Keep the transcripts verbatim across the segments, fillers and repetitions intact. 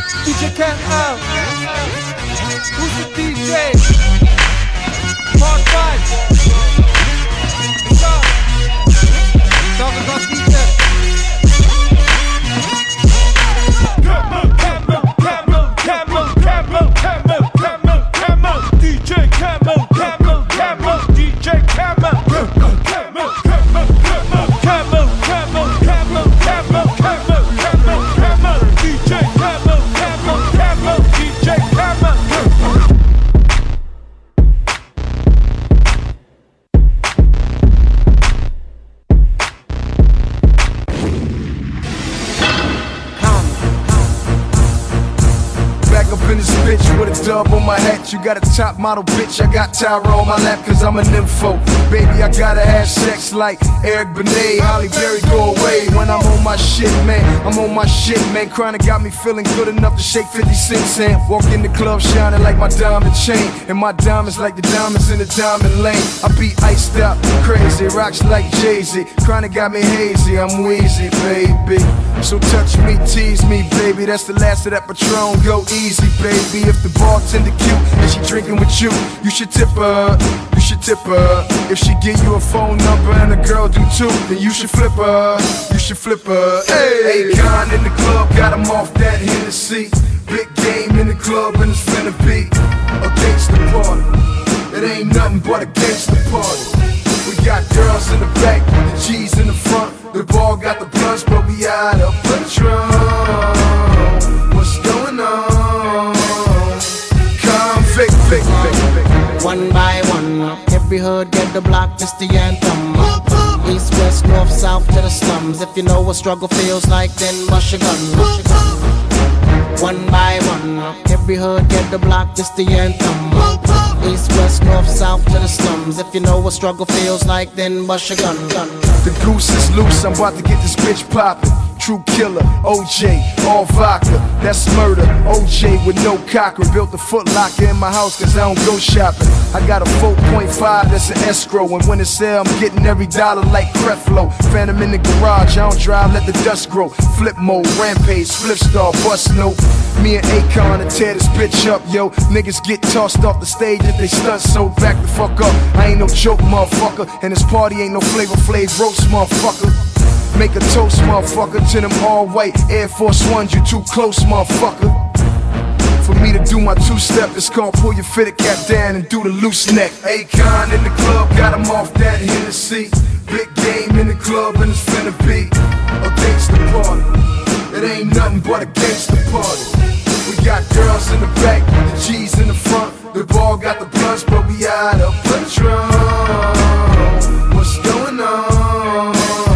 D J Cam out. Who's the D J? Part five. What's up? Talking about D J. Camel, camel, camel, camel, camel, camel, camel, camel. D J Camel, camel, camel, D J Camel. Camel, camel, camel, camel, camel, camel, camel, camel, camel, camel. D J Camel, camel, camel, D J Camel. Up in this bitch with a dub on my hat. You got a top model bitch, I got Tyra on my lap cause I'm a nympho. Baby, I gotta have sex like Eric Benet, Holly Berry, go away when I'm on my shit, man. I'm on my shit, man. Chronic got me feeling good enough to shake fifty-six hand. Walk in the club shining like my diamond chain, and my diamonds like the diamonds in the diamond lane. I be iced out, crazy, rocks like Jay-Z. Chronic got me hazy, I'm wheezy, baby. So touch me, tease me, baby. That's the last of that Patron, go easy, baby. If the bartender cute and she drinking with you, you should tip her, you should tip her. If she give you a phone number and a girl do too, then you should flip her, you should flip her. Hey, Akon in the club, got him off that Hennessy. Big game in the club and it's finna be a gangsta party. It ain't nothing but a gangsta party. We got girls in the back, the G's in the front. The ball got the blunts, but we out of Patron. What's going on? Convict, vic, vic, vic. One by one, every hood get the block, this the anthem. East, west, north, south to the slums. If you know what struggle feels like, then bust your gun. One by one, every hood get the block, this the anthem. East, west, north, south to the slums. If you know what struggle feels like, then bust your gun. The goose is loose, I'm about to get this bitch poppin'. True killer, O J, all vodka, that's murder. O J with no cocker, built a Foot Locker in my house cause I don't go shopping. I got a four point five that's an escrow, and when it's sell I'm getting every dollar like Creflo. Phantom in the garage, I don't drive, let the dust grow. Flip mode, rampage, flip star, bust note. Me and Akon to tear this bitch up, yo. Niggas get tossed off the stage if they stunt, so back the fuck up. I ain't no joke, motherfucker, and this party ain't no Flavor Flav roast, motherfucker. Make a toast, motherfucker, to them all white Air Force Ones, you too close, motherfucker. For me to do my two-step, it's gonna pull your fitted cap down and do the loose neck. Akon in the club, got him off that Hennessy. Big game in the club and it's finna be a gangsta party. It ain't nothing but a gangsta party. We got girls in the back, the G's in the front. The ball got the blunts, but we out of Patron. What's going on?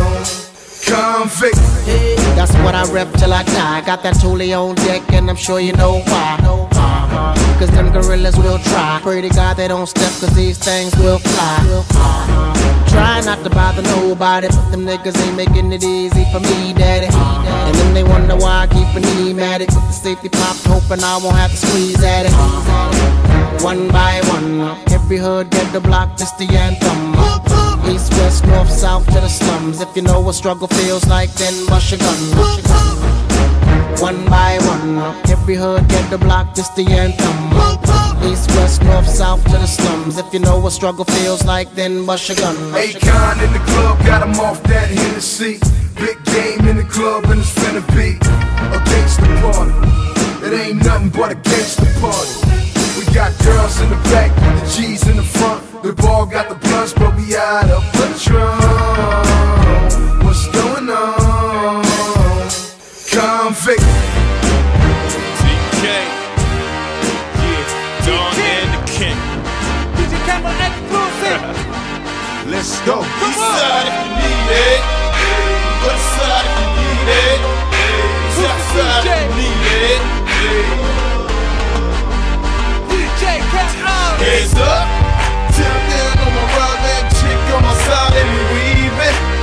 Convict. Hey, that's what I rep till I die. Got that Thule on deck and I'm sure you know why. Uh-huh. Cause them gorillas will try. Pray to God they don't step cause these things will fly. Uh-huh. Try not to bother nobody, but them niggas ain't making it easy for me, daddy. Uh-huh. And then they wonder why I keep an ematic with the safety pops, hoping I won't have to squeeze at it. Uh-huh. One by one, every hood get the block, this the anthem. East, west, north, south to the slums. If you know what struggle feels like, then bust your gun. One by one, every hood get the block, this the anthem. East, west, north, south to the slums. If you know what struggle feels like, then bust your gun. Akon in the club, got him off that Hennessy. Big game in the club and it's finna be a gangsta party. It ain't nothing but a gangsta party. We got girls in the back, the G's in the front. The ball got the blunts, but we out of Patron. What's going on? Convict. D K, yeah, Don and the King. D J Camel exclusive. Let's go. East side if you need it. West side if you need it. South side if you need it. D J Camel. Hands up. Tip down on my ride, that chick on my side, and we weaving.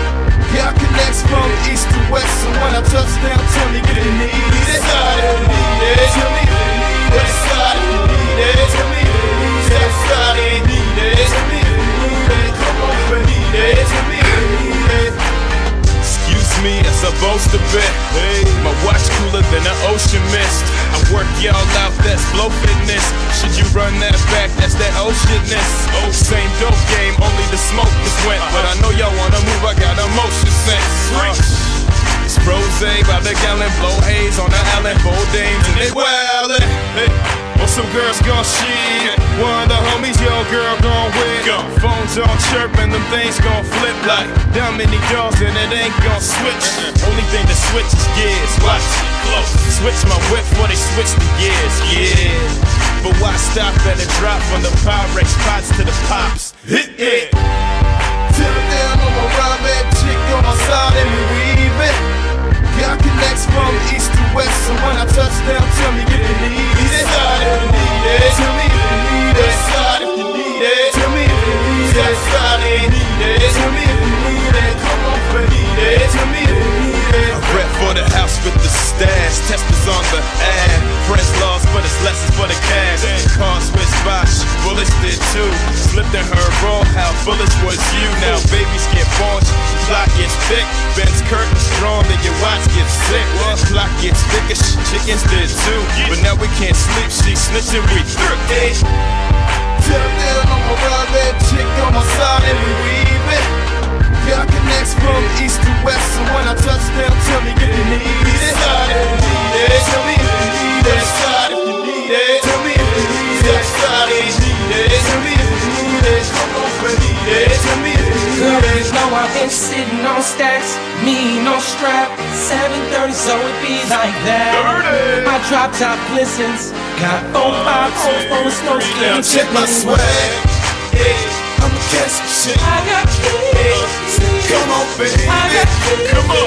boast a bit. Hey, my watch cooler than the ocean mist. I work y'all out, that's blow fitness. Should you run that back, that's that oceanness. Oh, same dope game, only the smoke is wet. But I know y'all wanna move, I got a motion sense. Uh, it's rose by the gallon, blow haze on the island, bold dames, and they wildin'. Hey. Or some girls gon' shit. One of the homies, yo girl gon' win. Phones on chirp and them things gon' flip like how many doors and it ain't gon' switch. Only thing that switch is gears. Watch it close. Switch my whip before they switch the gears. Yeah. But why stop at a drop from the Pyrex pots to the pops? Hit it. Till down on my ride, man, chick on my side and we weave it. Got connects from east to west, so when I touch down, tell me if you need it. Slide if you need it. Tell me if you need it. Slide if you need it. Tell me if you need it. Slide if you need it. Tell me if you need it. Come on, for need it. Tell me if you need it. I rep for the house with the stash. Testers on the ad. Press laws, but it's lessons for the cash. Car switch bosh, bullets did too. Slipped in her raw, how bullets was you. Now babies get born, block gets thick. Ben's curtain strong, then your watch gets sick. Well, clock gets thicker, sh- chickens did too. But now we can't sleep, she snitching, we through. Hey. Till down on my ride, man, chick on my side and we weave it. Got connects from east to west, so when I touch down, tell me if you need it. Slide if you need it. Tell me if you need it. Slide if you need it. Tell me if you need it. Slide if you need it. Tell me if you need it. Come on, for need it. Tell me if you Girl, need you it. know I've been sitting on stacks, me no strap, seven thirty, so it be like that. thirty. My drop top glistens, got four, five holes full of snow Now skins. check my swag. Hey, I'ma catch some shit. I got keys, Come on, baby. I got keys, Come on.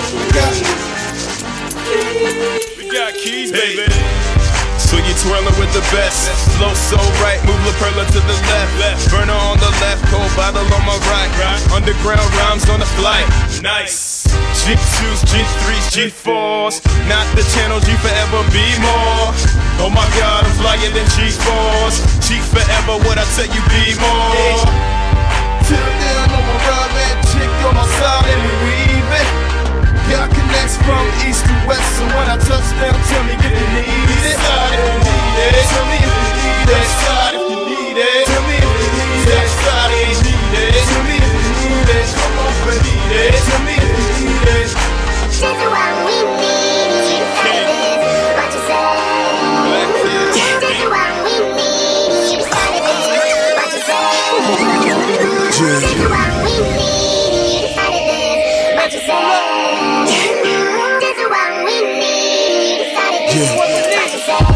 keys. We got keys, baby. So you twirling with the best. Flow so right, move La Perla to the left. Burner on the left, cold bottle on my right. Underground rhymes on the flight. Nice. G twos, G threes, G fours. Not the channel, G forever, be more. Oh my God, I'm flyer than G fours. G forever, what I tell you, be more. Till down on my ride, man, chick on my side and we weave it. Got connects from east to west, so when I touch down, tell me if you need it. Slide if you need it. Tell me if you need it. Slide if you need it. Tell me if you need it. Slide if you need it. Tell me if you need it. Come on, for need it. Tell me if you need it. She's the one we need. She's what you say. She's the one we need. She's what you say. She's the one we need. What you say. She's the one we need. What you say.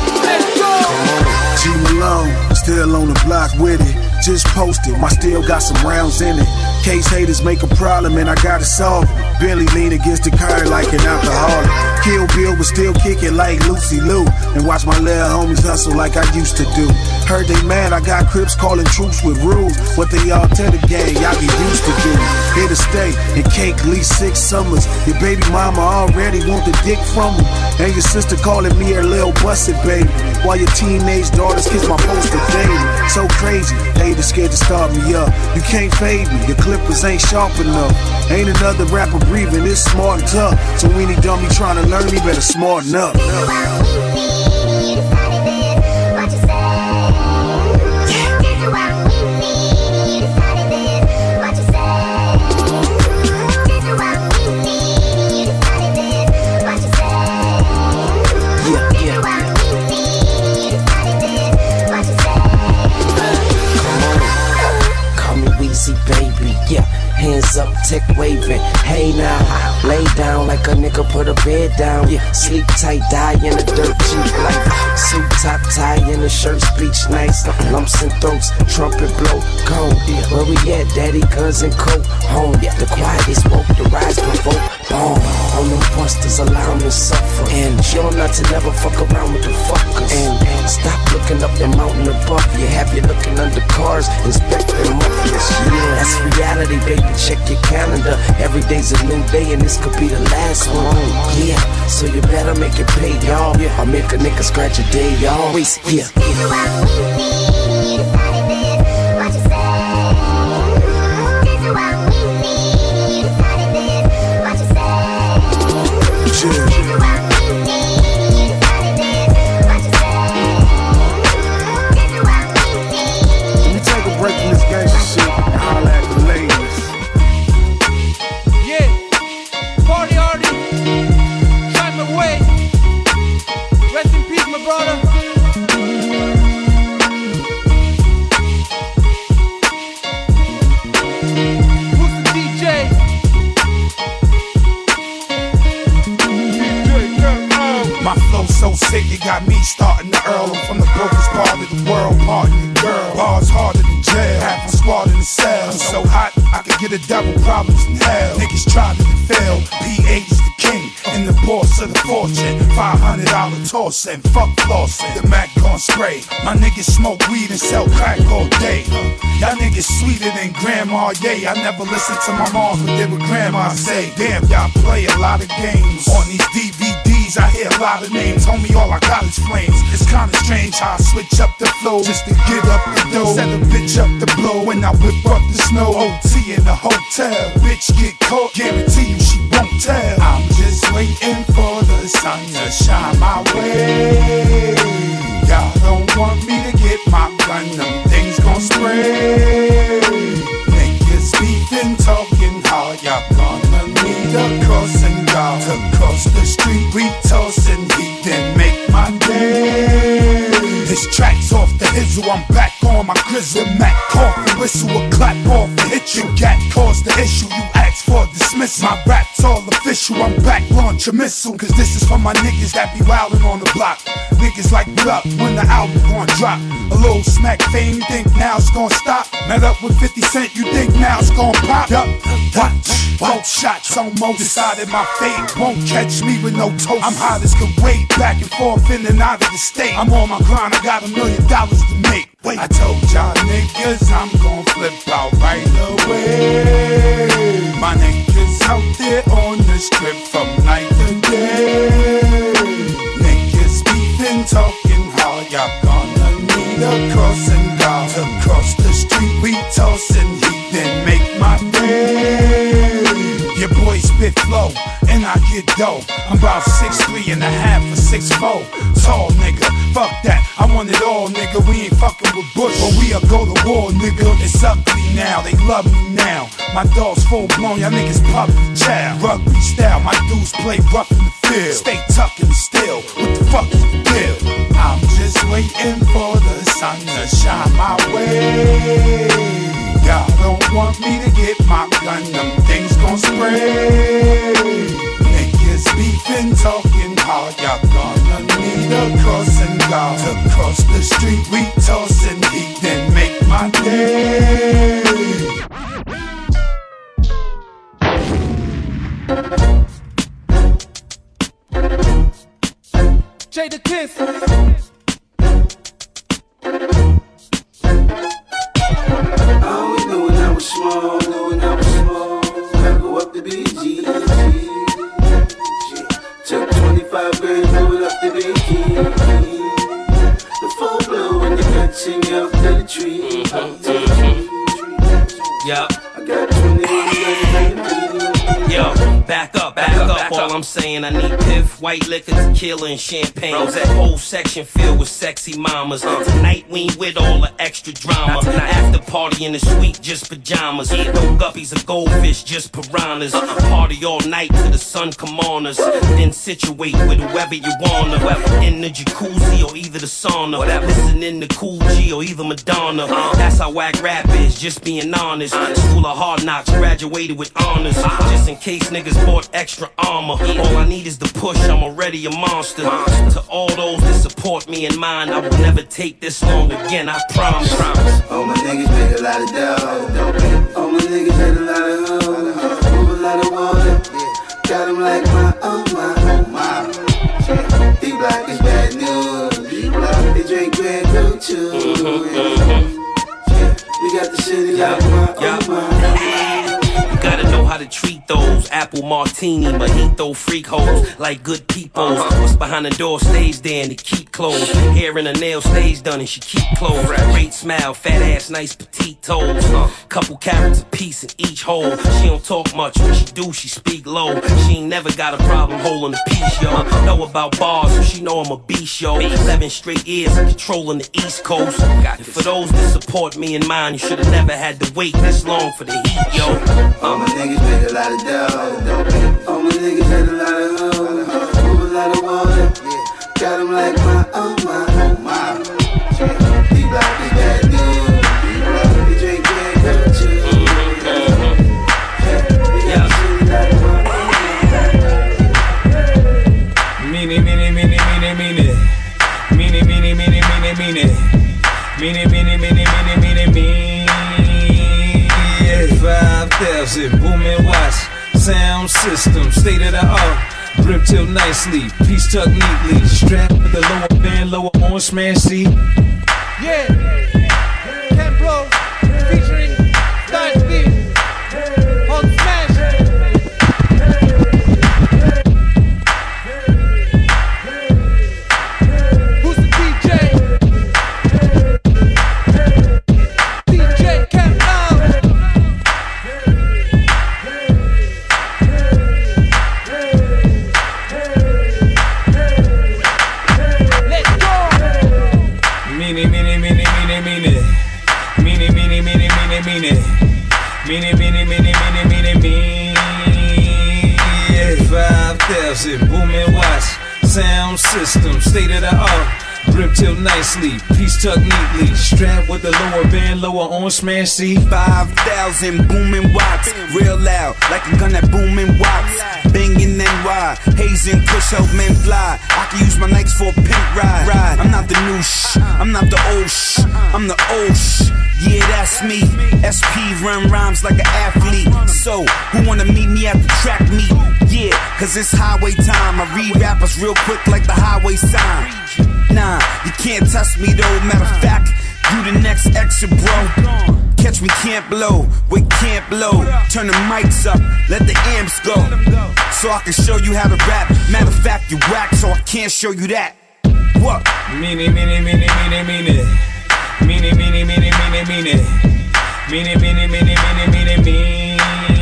G Malone, still on the block with it. Just posted, my still got some rounds in it. Case haters make a problem and I gotta solve it. Billy lean against the curb like an alcoholic. Kill Bill but still kicking like Lucy Lou. And watch my little homies hustle like I used to do. Heard they mad, I got Crips calling troops with rules. What they all tell the gang, y'all get used to do. Here to stay and cake at least six summers. Your baby mama already want the dick from him. And your sister calling me her little busted baby. While your teenage daughters kiss my poster daily. So crazy, haters scared to start me up. You can't fade me, your clippers ain't sharp enough. Ain't another rapper breathing, it's smart and tough. So any dummy trying to learn me better smarten up. Baby, yeah, hands up, tech waving. Hey now, lay down like a nigga put a bed down. Yeah, sleep tight, die in the dirt cheap life. Suit top tie in the shirt, speech nice. Lumps and throats, trumpet blow, cold. Where we at, daddy, guns and coat, home. The quietest woke, the rise provoke, boom. On them busters, allow them to suffer. And sure not to never fuck around with the fuckers. And, and stop looking up the mountain above you. Have you looking under cars, inspecting mufflers. Yeah, that's reality, baby. Check your calendar. Every day's a new day, and this could be the last one. Yeah, so you better make it pay, y'all. I'll make a nigga scratch a day, y'all. Always here. ticket got me starting to earl. I'm from the brokest part of the world, partying girl. Bars harder than jail, half my squad in the cell. I'm so hot, I could get a double problems in hell. Niggas tried and failed, P H is the king and the boss of the fortune. five hundred dollar toss and fuck flossing. The Mac gon' spray, my niggas smoke weed and sell crack all day. Y'all niggas sweeter than grandma, yay. I never listened to my mom, but did what grandma say. Damn, y'all play a lot of games on these D V Ds. I hear a lot of names, homie, all I got is flames. It's kinda strange how I switch up the flow just to get up the dough. Set a bitch up the blow when I whip up the snow. O T in the hotel, bitch get caught, guarantee you she won't tell. I'm just waiting for the sun to shine my way. Y'all don't want me to get my gun, them things gon' spray. Niggas beefing, talking hard, y'all gonna need a crossing guard. To cross the street, we tossing heat, then make my day. This track's off the hizzle, I'm back on my grizzle. Mac cough and whistle, a clap off and hit you. Gat caused the issue, you asked for dismissal. My rap's all official, I'm back, launch a missile. Cause this is for my niggas that be wildin' on the block. Niggas like what up when the album gon' drop. A little smack fame, you think now it's gon' stop? Met up with fifty cent, you think now it's gon' pop? Yup, watch, both shots almost decided my fate. Won't catch me with no toast. I'm hot as can wait, back and forth in and out of the state. I'm on my grind, I got a million dollars to make. Wait, I told y'all niggas I'm gon' flip out right away. My niggas out there on the strip from night to day. Niggas beefing, talking hard, y'all gonna need a crossing guard. To cross the street, we tossin' heat, then make my day. Your boy spit flow, and I get dough. I'm about six three and a half or six four. Tall nigga, fuck that, I want it all, nigga. We ain't fucking with Bush, but we'll go to war, nigga. It's ugly now, they love me now. My dog's full blown, y'all niggas puppy child. Rugby style, my dudes play rough in the field. Stay tucking still, what the fuck is the deal? I'm just waiting for the sun to shine my way. Y'all don't want me to get my gun, them things gon' spray. Niggas beefing, talking hard, y'all gonna need a crossing guard. To cross the street, we tossin' heat, then make my day. Jada Kiss. I always knew when I was small, knew when I was small, I go up to B G. Took twenty-five grand, blew it up to B G. The full blue and the catching me up to the tree. Yup. I got twenty-one, Yo, back up, back, back up, up. Back All up. I'm saying, I need piff, white liquor, tequila, and champagne. That whole section filled with sexy mamas. Uh. Tonight we ain't with all the extra drama. After party in the suite, just pajamas. Yeah. No guppies or goldfish, just piranhas. Uh. Party all night till the sun come on us. Then situate with whoever you wanna. In the jacuzzi or either the sauna. Whatever. Listen in the Cool G or either Madonna. Uh. That's how whack rap is, just being honest. honest. School of Hard Knocks, graduated with honors. Uh. Just in case niggas bought extra armor. All I need is the push, I'm already a monster. To all those that support me and mine, I will never take this long again, I promise. all my niggas make a lot of dough. All my niggas had a lot of hoes. Move a lot of water. Got them like my, oh my, oh my. D-Block is bad news. D-Block, they drink Grand Blue too. We got the city like my, oh my. You gotta know how to treat those apple martini, mojito freak hoes like good peoples. What's behind the door stays there and they keep closed. Hair and her nails stays done and she keep clothes. Great smile, fat ass, nice petite toes. Couple carrots a piece in each hole. She don't talk much, when she do she speak low. She ain't never got a problem holding the peace, yo. Know about bars, so she know I'm a beast, yo. Eleven straight years controlling the East Coast. And for those that support me and mine, you should've never had to wait this long for the heat, yo. All my niggas make a lot of dough. All my niggas had a lot of hoes. Move a lot of water. Got them like my, oh my, oh my. D-Block is bad news. They drink Grand Blue too. Meanie, meanie, meanie, meanie, meanie. system, state of the art. Grip till nicely, piece tucked neatly. Strapped with the lower band, lower on smash C. Yeah, Ken Bro featuring Dice B on Smash. Who's the D J? D J Ken Bro. Let's go. Meanie, meanie, meanie, meanie, meanie. Meanie, meanie, meanie, meanie, meanie. Meanie, meanie, meanie, meanie, meanie, meanie. Five thousand booming watts. Sound system, state of the art. Grip till nicely, piece tucked neatly. Strapped with the lower band, lower on smash C. Five thousand booming watts, real loud, like a gun that booming watts. Banging N Y, hazing, push out men fly. I can use my Nikes for a pimp ride. ride. I'm not the new shh, I'm not the old shh, I'm the old shh. Yeah, that's me. S P run rhymes like an athlete. So, who wanna meet me at the track meet? Yeah, cause it's highway time. I read rappers real quick like the highway sign. Nah, you can't touch me though. Matter of fact, you the next extra bro. Catch me can't blow, wait can't blow. Turn the mics up, let the amps go. So I can show you how to rap. Matter of fact, you whack, so I can't show you that. What? Meanie, meanie, meanie, meanie, meanie. Meanie, meanie, meanie, meanie, meanie. Meanie, meanie, meanie, meanie, meanie, meanie.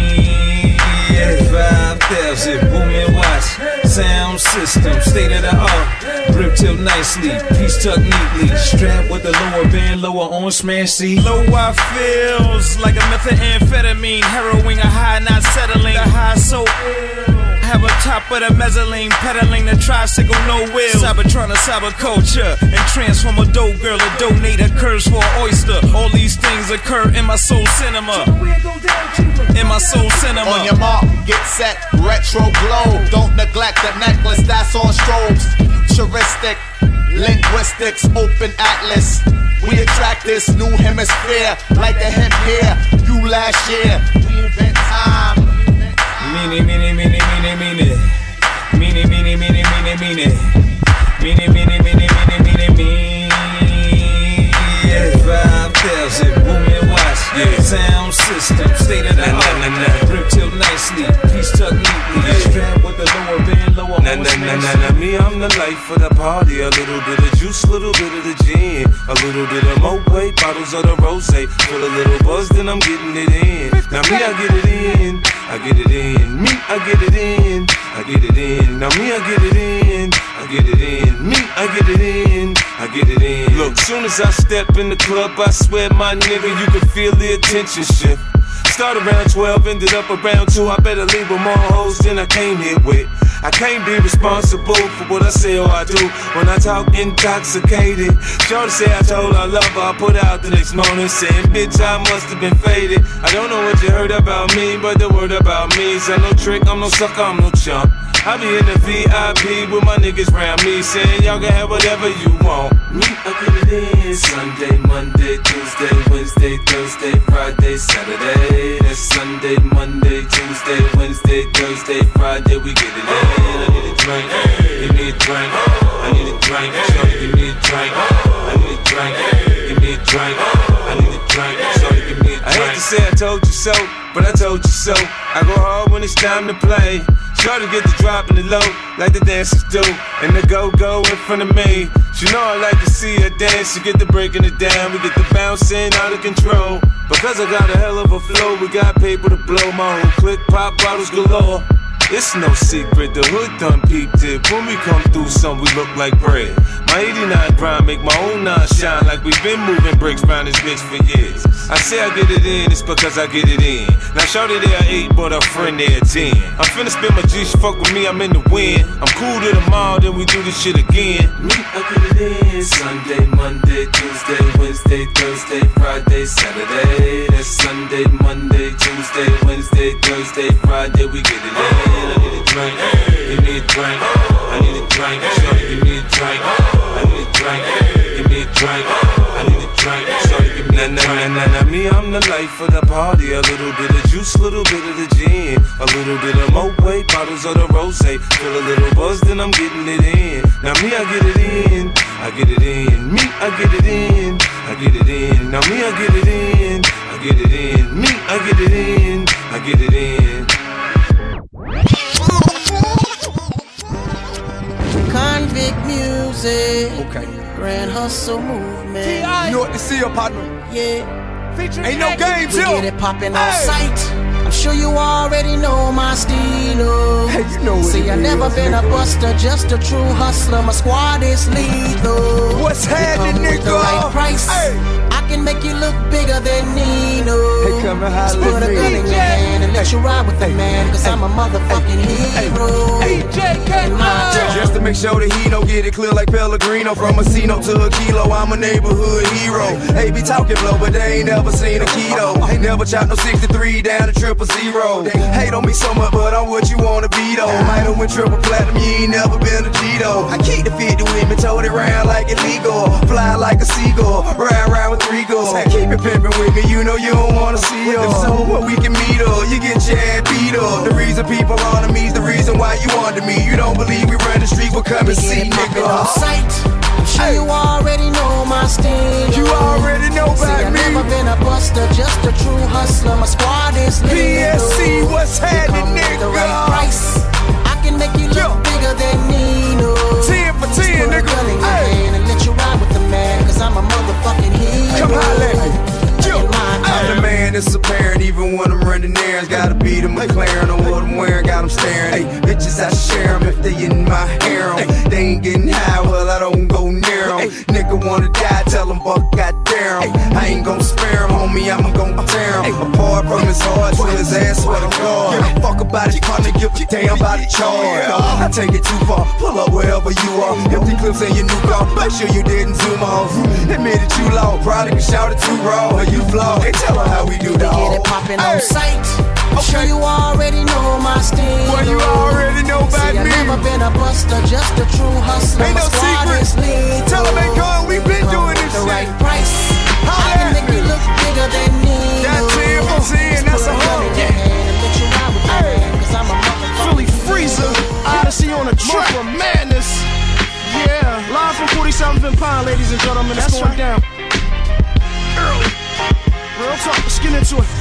Five thousand booming watts. Sound system, state of the art. Grip till nicely, piece tucked neatly. Strapped with the lower band, lower on smash C. Low I feels like a methamphetamine, heroin, a high not settling. The high so ill. Have a top of the mezzanine, pedaling the tricycle, no wheel. Cybertron a cyberculture, and transform a dope girl, a donate a curse for an oyster. All these things occur in my soul cinema. In my soul cinema. On your mark, get set, retro glow. Don't neglect the necklace that's on strobes. Futuristic, linguistics, open atlas. We attract this new hemisphere like a hemp here. You last year, we invent time. Meanie, meanie, meanie, meanie, meanie. Meanie, meanie, meanie, meanie, meanie. Meanie, meanie, meanie, meanie, meanie, meanie. Five thousand booming watts. Yeah. Sound system, state of the art. Grip till nicely, piece tucked neatly. Strapped with the lower band, lower on Nah, nah, nah, nah, nah, me, I'm the life of the party. A little bit of juice, little bit of the gin. A little bit of Moet, bottles of the rosé. Feel a little buzz, then I'm getting it in. Now me, I get it in, I get it in. Me, I get it in, I get it in. Now me, I get it in, I get it in. Me, I get it in, I get it in. Look, soon as I step in the club, I swear, my nigga, you can feel the attention shift. Start around twelve, ended up around two. I better leave with more hoes than I came here with. I can't be responsible for what I say or I do when I talk intoxicated. Shorty say I told her I love her, I put out the next morning saying, bitch, I must have been faded. I don't know what you heard about me, but the word about me is I'm no trick, I'm no sucker, I'm no chump. I be in the V I P with my niggas round me saying y'all can have whatever you want. Me, I get it in Sunday, Monday, Tuesday, Wednesday, Thursday, Friday, Saturday. That's Sunday, Monday, Tuesday, Wednesday, Thursday, Friday, we get it in. I need a drink, give me a drink. I need a drink, shorty, give me a drink. I need a drink, give me a drink. I need a drink, shorty, give me a drink. I hate to say I told you so, but I told you so. I go hard when it's time to play. Shorty get the drop in the low, like the dancers do, and the go-go in front of me. She know I like to see her dance, she get the breaking it down, we get the bouncing out of control. Because I got a hell of a flow, we got paper to blow, my whole click, pop bottles galore. It's no secret, the hood done peeped it. When we come through some, we look like bread. My eighty-nine grind make my own nine shine like we've been moving bricks round this bitch for years. I say I get it in, it's because I get it in. Now shorty there eight, but her friend there ten. I'm finna spend my G, she fuck with me, I'm in the wind. I'm cool to the mall, then we do this shit again. Me, I get it in. Sunday, Monday, Tuesday, Wednesday, Thursday, Friday, Saturday. That's Sunday, Monday, Tuesday, Wednesday, Thursday, Friday, we get it in. I need a drink, give me a drink. I need a drink, shorty, give me a drink. I need a drink, give me a drink. I need a drink, shorty, give me a drink. Nah, nah, nah, nah, me, I'm the the life of the party. A little bit of juice, little bit of the gin, a little bit of Moet, bottles of the rosé. Feel a little buzz, then I'm getting it in. Now me, I get it in, I get it in. Me, I get it in, I get it in. Now me, I get it in, I get it in. Me, I get it in, I get it in. Convict music. Okay. Grand hustle movement. You know what to see, partner? Yeah. Featuring Ain't no games we here. Get it popping hey. on sight. I'm sure you already know my stilo. Hey, you know what See, I never been nigga. a buster, just a true hustler. My squad is lethal. What's happening, nigga? With the right price. Hey. I can make you look bigger than Nino. Hey, come and holler Put a gun in your hand and let you ride with the man. Cause I'm a motherfucking hero. Hey, J K, just to make sure that he don't get it clear like Pellegrino. From a Cino to a kilo, I'm a neighborhood hero. They be talking blow, but they ain't never seen a keto. Ain't never chopped no sixty-three down to triple zero. Hate on me so much, but I'm what you wanna be though. Might have went triple platinum, you ain't never been a G-though. I keep the fifty with me, told it round like illegal. Fly like a seagull, ride around with three girls. Keep it pimpin' with me, you know you don't wanna see her. So what we can meet up, you get your ass beat up. The reason people honor me's the reason why you under me. You don't believe we run the street, well come and see, nigga. On sight. I'm sure you already know my style. You already know about See, I me. never been a buster, just a true hustler. My squad is lethal. P S C, what's happening, nigga? The right price. I can make you look Yo. bigger than Nino. Ten for ten, nigga. Put a gun in your hand and let you ride with the man. Cause I'm a motherfucking hero. Come holla at me. I'm the man that's apparent, even when I'm running errands. Gotta beat a McLaren on what I'm wearing, got them staring. Hey, bitches, I share them if they in my harem. Hey, they ain't getting high, well, I don't go near them. Hey, nigga wanna die, tell them, fuck, goddamn. Hey, I ain't gon' spare him, homie, I'm gon' tear him. Hey, apart from his heart to his ass, swear to God. Give a fuck about his partner, give a damn about the charge. I take it too far, pull up wherever you are. Empty clips in your new car, make sure you didn't zoom off. Admit it, you low, probably can shout it too raw, or you flow. Hey, tell her how we do that. Get it poppin' on sight. I'm sure you already know my style. Well, you already know about See, me. I never been a buster, just a true hustler. Ain't no secret. Tell them, ain't going, we been doing this the shit. right price. I can make you look bigger than me. That ten for ten, that's a hoe. Philly Freezer, Odyssey on the track. For madness. Yeah, live from forty-seventh and Pine, ladies and gentlemen. That's going down early. Real talk, let's get into it.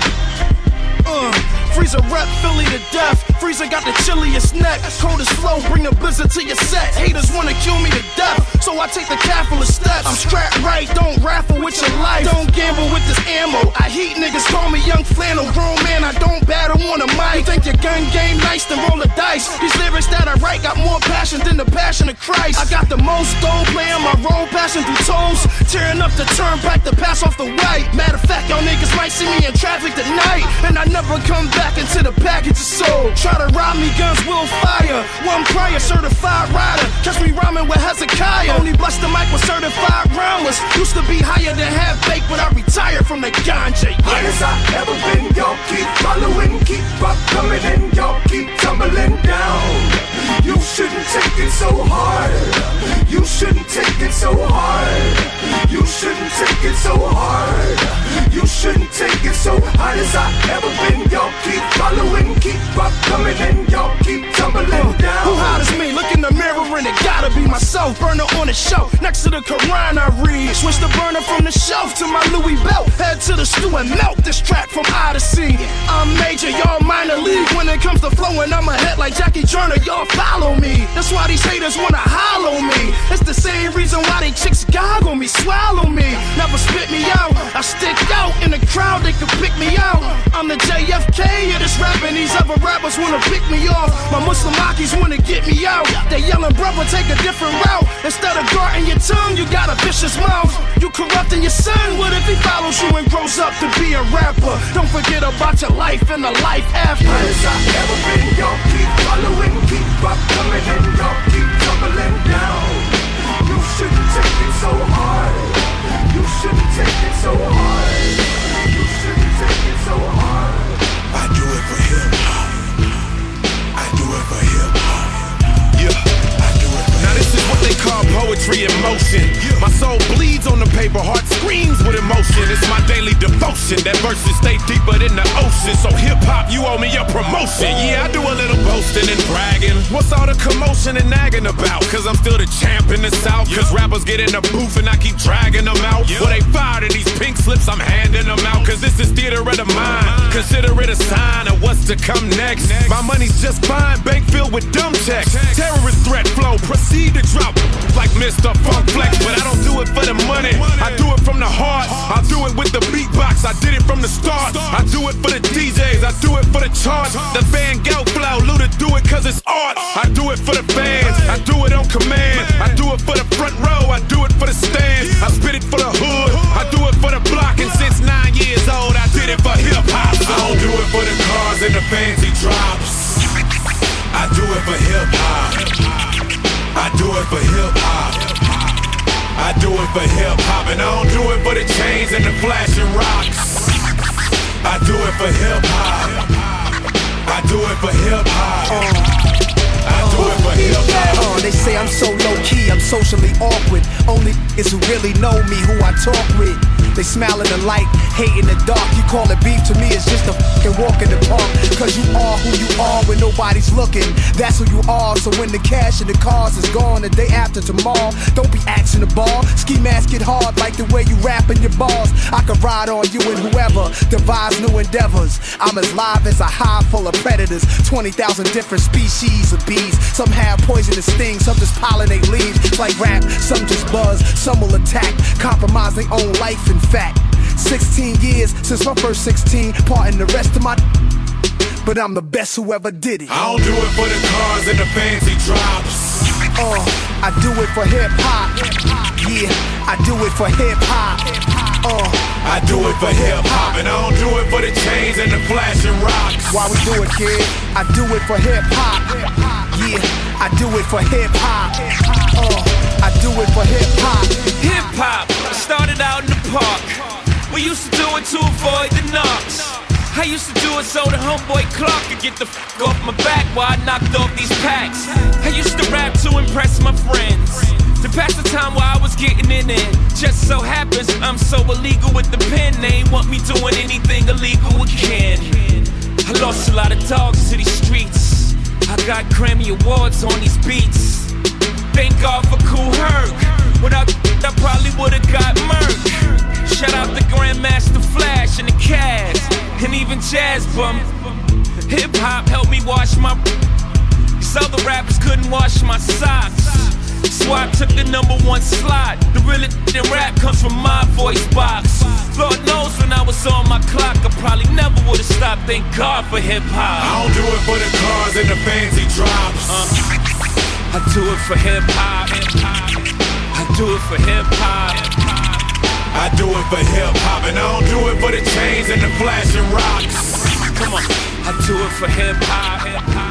Uh, Freezer rep Philly to death. Freezer got the chilliest neck. Coldest flow, bring the blizzard to your set. Haters wanna kill me to death, so I take the careful steps. I'm strapped right, don't raffle with your life. Don't gamble with this ammo. I heat niggas, call me young flannel. Grown man, I don't battle on a mic. You think your gun game nice, then roll the dice. These lyrics that I write got more passion than the passion of Christ. I got the most dough, playing my role, passing through toes. Tearing up the turnpike to pass off the white. Matter of fact, y'all niggas might see me in traffic tonight, and I never come back until the package is sold. Try to rob me, guns will fire. One prior, certified rider. Catch me rhyming with Hezekiah. Only blessed the mic with certified roundless. Used to be higher than half baked, but I retired from the ganja. Yeah. High as I ever been, y'all keep following, keep up coming in, y'all keep tumbling down. You shouldn't take it so hard. You shouldn't take it so hard. You shouldn't take it so hard. You shouldn't take it so hard as I ever been. Y'all keep following, keep up coming in, y'all keep tumbling uh, down. Who hot as me? Look in the mirror and it gotta be myself. Burner on the shelf, next to the Quran I read. Switch the burner from the shelf to my Louis belt. Head to the stew and melt this track from Odyssey. I'm major, y'all minor league. When it comes to flowing, I'm ahead like Jackie Turner. Y'all follow me. That's why these haters wanna hollow me. It's the same reason why they chicks goggle me, swallow me. Never spit me out. I stick out in the crowd, they can pick me out. I'm the J F K of this rapping. These other rappers wanna pick me off. My Muslim Akis wanna get me out. They yelling, brother, take a different route. Instead of guarding your tongue, you got a vicious mouth. You corrupting your son. What if he follows you and grows up to be a rapper? Don't forget about your life and the life after. High as I ever been, y'all keep following, keep up coming in, y'all keep tumbling down. You shouldn't take it so hard. You shouldn't take it so hard. You shouldn't take it so hard. I do it for hip hop. I do it for hip hop. Yeah. I do it for now this is what they call poetry. poetry in motion. My soul bleeds on the paper, heart screams with emotion. It's my daily devotion. That verses stay deeper than the ocean. So hip hop, you owe me a promotion. Yeah, I do a little boasting and bragging. What's all the commotion and nagging about? Cause I'm still the champ in the South. Cause rappers get in the booth and I keep dragging them out. Well, they fired in these pink slips, I'm handing them out. Cause this is theater of the mind. Consider it a sign of what's to come next. My money's just fine, bank filled with dumb checks. Terrorist threat flow, proceed to drop like Mister Funk Flex. But I don't do it for the money, I do it from the heart. I do it with the beatbox, I did it from the start. I do it for the D Js, I do it for the charts. The Van Gogh flow, Luda do it cause it's art. I do it for the fans, I do it on command. I do it for the front row, I do it for the stands. I spit it for the hood, I do it for the block. And since nine years old, I did it for hip hop. I don't do it for the cars and the fancy drops. I do it for hip hop. I do it for hip hop. I do it for hip hop. And I don't do it for the chains and the flashing rocks. I do it for hip hop. I do it for hip hop. I do it for hip hop. Uh, they say I'm so low key, I'm socially awkward. Only is who really know me, who I talk with. They smile in the light, hate in the dark. You call it beef, to me it's just a fucking walk in the park. Cause you are who you are when nobody's looking. That's who you are, so when the cash and the cars is gone the day after tomorrow, don't be axing the ball. Ski mask it hard like the way you rapping your bars. I could ride on you and whoever devise new endeavors. I'm as live as a hive full of predators. twenty thousand different species of bees. Some have poisonous stings, some just pollinate leaves. Like rap, some just buzz, some will attack. Compromise their own life in fact. Sixteen years since my first sixteen, parting the rest of my. But I'm the best who ever did it. I don't do it for the cars and the fancy drops. Uh, I do it for hip hop. Yeah, I do it for hip hop. Uh, I do it for hip hop. And I don't do it for the chains and the flashing rocks. Why we do it, kid? I do it for hip hop. Yeah, I do it for hip hop. Uh, I do it for hip hop. Hip hop started out in the park. We used to do it to avoid the knocks. I used to do it so the homeboy Clark could get the f*** off my back while I knocked off these packs. I used to rap to impress my friends, to pass the time while I was getting it in. Just so happens I'm so illegal with the pen, they ain't want me doing anything illegal again. I lost a lot of dogs to these streets. I got Grammy Awards on these beats. Thank God for Kool Herc. Without I probably would've got murked. Shout out to Grandmaster Flash and the Caz, and even Jazz Bum. Hip hop helped me wash my. These other rappers couldn't wash my socks. So I took the number one slot. The real in rap comes from my voice box. Lord knows when I was on my clock, I probably never would've stopped. Thank God for hip hop. I don't do it for the cars and the fancy drops. Uh, I do it for hip hop. I do it for hip hop. I do it for hip hop, and I don't do it for the chains and the flashing rocks. Come on, I do it for hip hop.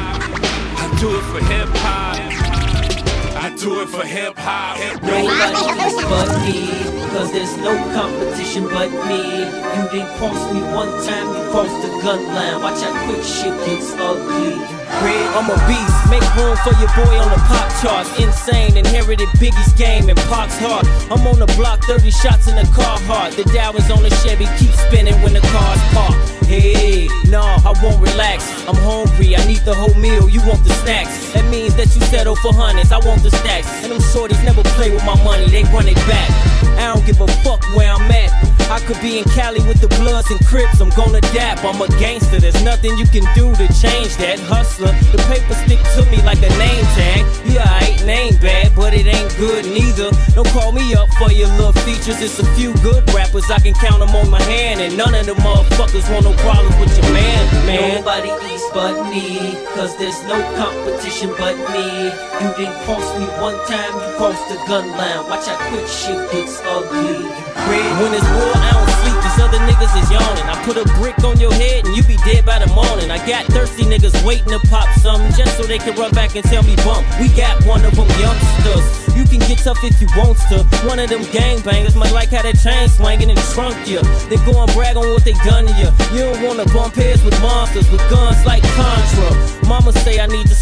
I do it for hip hop. I do it for hip hop. Nobody but me, cause there's no competition but me. You didn't cross me one time, you crossed the gun line. Watch how quick shit gets ugly. I'm a beast, make room for your boy on the pop charts. Insane, inherited Biggie's game and Pac's heart. I'm on the block, thirty shots in the car hard. The Dow is on the Chevy, keep spinning when the car's parked. Hey, nah, I won't relax. I'm hungry, I need the whole meal, you want the snacks. That means that you settle for hundreds, I want the stacks. And them shorties never play with my money, they run it back. I don't give a fuck where I'm at. I could be in Cali with the Bloods and Crips, I'm gonna dap. I'm a gangster, there's nothing you can do to change that. Hustler, the paper stick to me like a name tag. Yeah, I ain't name bad, but it ain't good neither. Don't call me up for your little features. It's a few good rappers, I can count them on my hand. And none of the motherfuckers want no problems with your man, man. Nobody eats but me, cause there's no competition but me. You didn't cross me one time, you crossed the gun line. Watch how quick shit gets ugly. When it's war, I don't sleep, these other niggas is yawning. I put a brick on your head and you be dead by the morning. I got thirsty niggas waiting to pop something just so they can run back and tell me bump. We got one of them youngsters. You can get tough if you want to. One of them gangbangers might like how that chain swinging and trunk you. They go and brag on what they done to you. You don't wanna bump heads with monsters with guns like Contra. Mama say I need to slow down.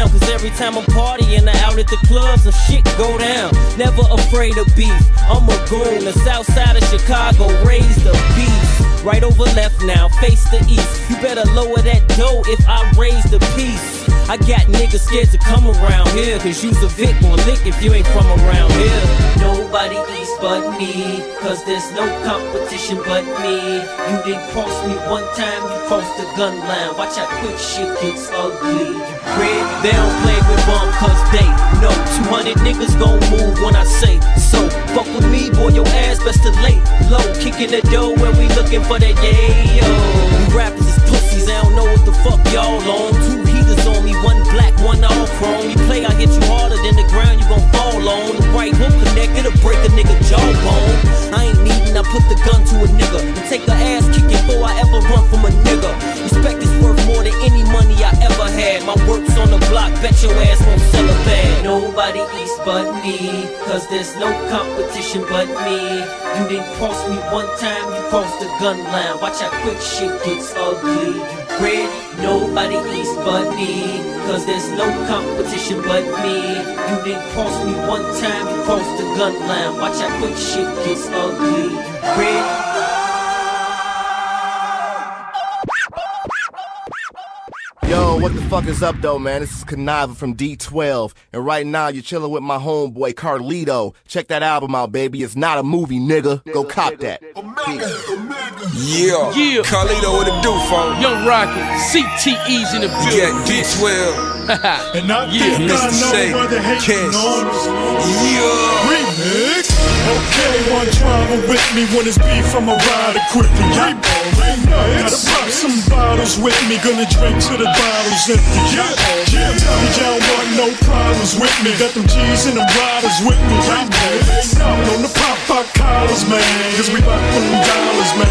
down, cause every time I'm partying or out at the club, some shit go down. Never afraid of beef, I'm a goon. The south side of Chicago, raised the beast. Right over left now, face the east. You better lower that dough if I raise the piece. I got niggas scared to come around here, cause you's a Vic or lick if you ain't from around here. Nobody east but me, cause there's no competition but me. You didn't cross me one time, you crossed the gun line. Watch how quick shit gets ugly. Red, they don't play with bum cause they know two hundred niggas gon' move when I say so. Fuck with me, boy, your ass best to lay low. Kicking the door when we looking for that yayo. You rappers is pussies, I don't know what the fuck y'all on. Two heaters on me, one black, one all chrome. You play, I hit you harder than the ground, you gon' fall on. The right hook connected to break a nigga jawbone. I ain't needin', I put the gun to a nigga and take a ass kicking before I ever run from a nigga. Respect is worth more than any money I ever had. My work's on the block, bet your ass won't sell a bag. Nobody east but me, cause there's no competition but me. You didn't cross me one time, you crossed the gun line. Watch how quick shit gets ugly. You ready? Nobody east but me, cause there's no competition but me. You didn't cross me one time, you crossed the gun line. Watch how quick shit gets ugly. You ready? Yo, what the fuck is up though, man? This is Conniva from D twelve, and right now you're chilling with my homeboy Carlito. Check that album out, baby. It's not a movie, nigga. Go cop that. Yeah, yeah. Carlito, what it do, phone? Young Rocket, C T E's in the building. Yeah, D twelve. And I yeah, think Mister I know Say, where the hating on us. Yeah. Remix. Okay, one drama with me when it's beef, I'ma ride it quickly. I gotta pop some bottles with me, gonna drink till the bottles empty. Yeah, yeah. Y'all want no problems with me, got them G's and them riders with me. I'm on the pop pop collars, man, cause we rock for them dollars, man.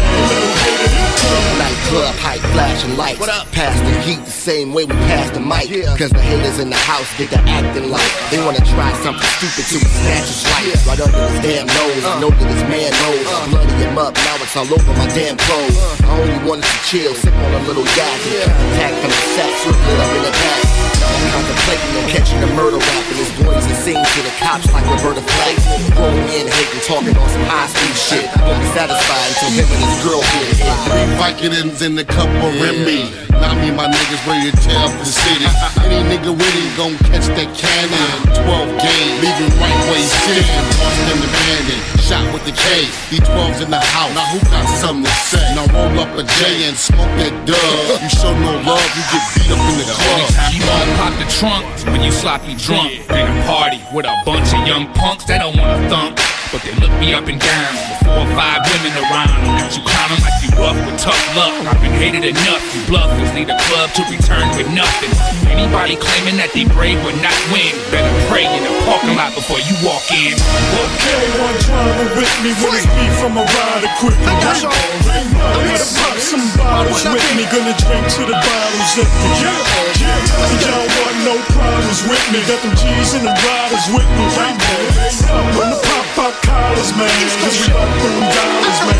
Nightclub, hype, flashing lights. What up? Pass the heat the same way we pass the mic. Yeah. Cause the haters in the house get to acting like they wanna try something stupid to snatch his life. Right under his damn nose, I know that his man knows. I'm blooding him up, now it's all over my damn clothes. I only wanted to chill, sip on a little yak and attack from the set, swiftly up in the back. I'm contemplating on catching a murder rap, and his boys and sing to the cops like Roberta Flack. Growing in, hating, talking on some high speed shit. Won't be satisfied until him and his girl get hit. Three Vicodins in the cup of Remy. Now me and my niggas ready to tear up the city. Any nigga with him gon' catch that cannon. twelve game, leave him right where he's sitting. Lost in the bandit, shot with the K. D twelve's in the house, now who got something to say? Now roll up a J and smoke that dub. You show no love, you get beat up in the club. You gon' pop the trunk when you sloppy drunk. In a party with a bunch of young punks that don't wanna thump, but they look me up and down with four or five women around. Got you clowning like you rough with tough luck. I've been hated enough, you bluffers need a club to return with nothing. Anybody claiming that they brave will not win, better pray in the parking lot before you walk in. Okay, one drama with me when it's beef, I'ma ride it quickly. I gotta pop some bottles with me, gonna drink till the bottles empty. Yeah, yeah. Y'all want no problems with me, got them G's and them riders with me. I'm on the pop pop collars, man, cause we rock for them dollars, man.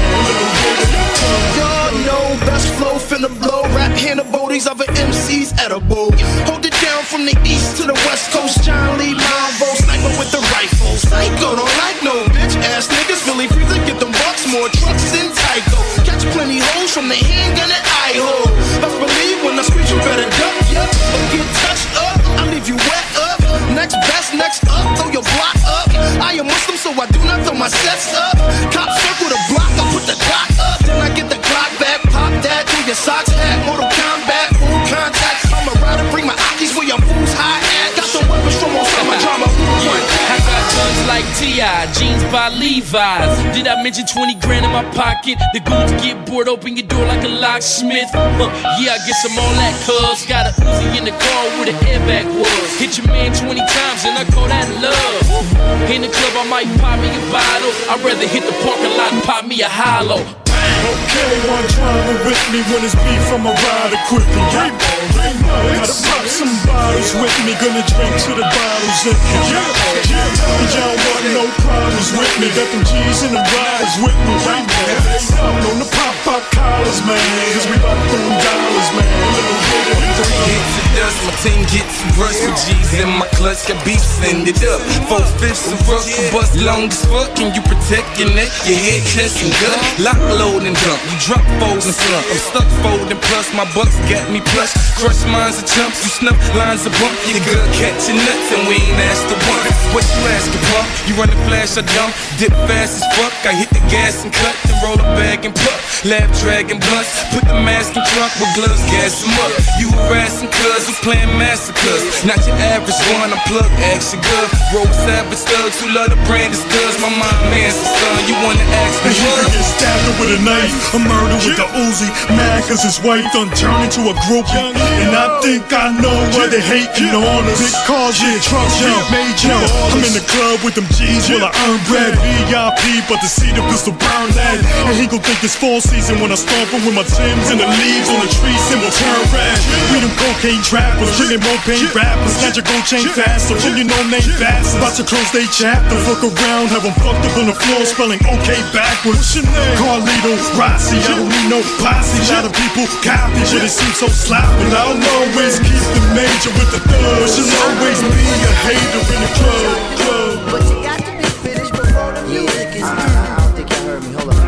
Y'all know best flow finna blow. Rap Hannibal, these other M Cs edible. Hold it down from the east to the west coast. John Lee Malvo, sniper with the rifle. Psycho, don't like no bitch ass niggas. Philly freezer, get them bucks, more trucks than Tycho. Catch plenty hoes from the handgun and eye hole. Best believe when I screech you better duck, yeah. Or get touched up, I leave you wet up. Next best, next up, throw your block up. I am Muslim, so I do not throw my sets up. Cop circle the block, I put the clock up. Then I get the clock back, pop that to your socks hat. Mortal Kombat, full contact. I'm a rider, bring my Akis where your fools high at. Got the weapons from on my drama. I got guns like T I, jeans by Levi's. Did I mention twenty grand in my pocket? The goons get bored, open your door like a locksmith. Uh, yeah, I guess I'm all that cuz. Got a Uzi in the car where the airbag was. Hit your man twenty times and I call that love. In the club I might pop me a bottle. I'd rather hit the parking lot and pop me a hollow. Okay, one drama with me when it's beef, I'ma ride it quickly. I gotta pop some bottles with me, gonna drink to the bottles empty. Yeah, yeah, and y'all want no problems with me. Got them G's and the riders with me. On the pop pop collars, man, cause we bout them dollars, man. Little bit of Three hits of dust, my team gets some brush with G's in my clutch. Got beef, send it up. Four fifths of rough, bust long as fuck. Can you protect your neck, your head, chest, and gut? Lock, load, and dump. You drop, fold, and slump. I'm stuck, folding, plus my bucks got me plush. Crush minds of chumps, you snuff lines of bump. Your good catching nuts, and we ain't asked to one. What you asking for? You run the flash, I jump. Dip fast as fuck. I hit the gas and cut, then roll a bag and puff. Laugh, drag, and blunts. Put the mask in trunk with gloves, gas them up. You harassing cuz, we playing massacres. Not your average one, I'm plug action good. Roll savage thugs who love the brand is studs. My mind man's the son, you wanna ask me what? Get stabbed with a knife, a murder with the Uzi. Mad cause his wife done turned into a groupie. And I think I know why they hating on us. Big cars, yeah, trucks, yeah, major. I'm in the club with them G's while I earn bread. V I P, but to see the pistol burn that. And he gon' think it's fall season when I stomp him with my Timbs and the leaves on the tree symbol turn red. We them cocaine trappers, killing more pain rappers. Snatch a gold chain faster, when you know name fast. About to close they chapter, look around, have them fucked up on the floor, spelling okay backwards. Carlito, Rossi, I don't need no posse. A lot of people copy, but it seems so sloppy. I'll always keep the major with the thugs. Should always be a hater in the club, club. But you got to be finished before the music is through. I don't think you heard me, hold on.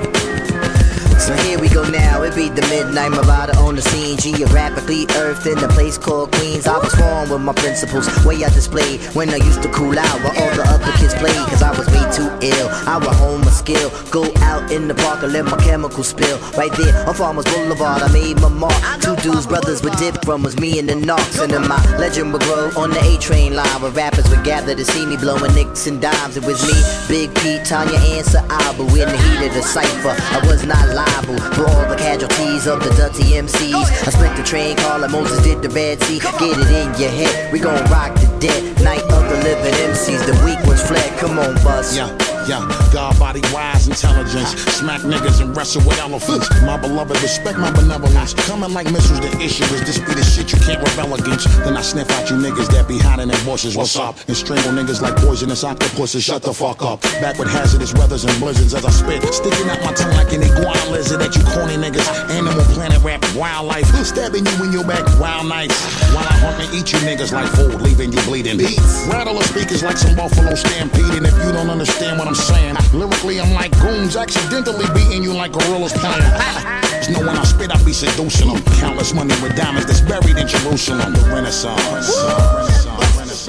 So here we go now, it be the midnight Marauder on the scene. Geographically earthed in a place called Queens. I was born with my principles, way I displayed when I used to cool out while all the other kids played. Cause I was way too ill, I would hone my skill. Go out in the park and let my chemicals spill. Right there on Farmers Boulevard, I made my mark. Two dudes, brothers with dip from was me and the Knox. And then my legend would grow on the A-train line, where rappers would gather to see me blowing nicks and dimes. It was me, Big Pete, Tanya, and Sa'abu in the heat of the cypher. I was not liable for all the casualties of the dirty M Cs. I split the train car like Moses did the Red Sea. Get it in your head, we gon' rock the dead. Night of the living M Cs, the weak ones fled. Come on, buzz. Yeah. Yeah, God body wise intelligence. Smack niggas and wrestle with elephants. My beloved, respect my benevolence. Coming like missiles to issue. Is this be the shit you can't rebel against? Then I sniff out you niggas that be hiding in bushes. What's up? And strangle niggas like poisonous octopuses. Shut the fuck up. Back with hazardous weathers and blizzards as I spit. Sticking out my tongue like an iguana lizard at you corny niggas. Animal Planet rap wildlife. Stabbing you in your back wild nights. While I hunt and eat you niggas like food, leaving you bleeding. Beats. Rattle the speakers like some buffalo stampede. And if you don't understand what I'm saying, lyrically I'm like goons accidentally beating you like gorillas playing. There's no one I spit, I be seducing them. Countless money with diamonds that's buried in Jerusalem. The Renaissance. Renaissance. Renaissance.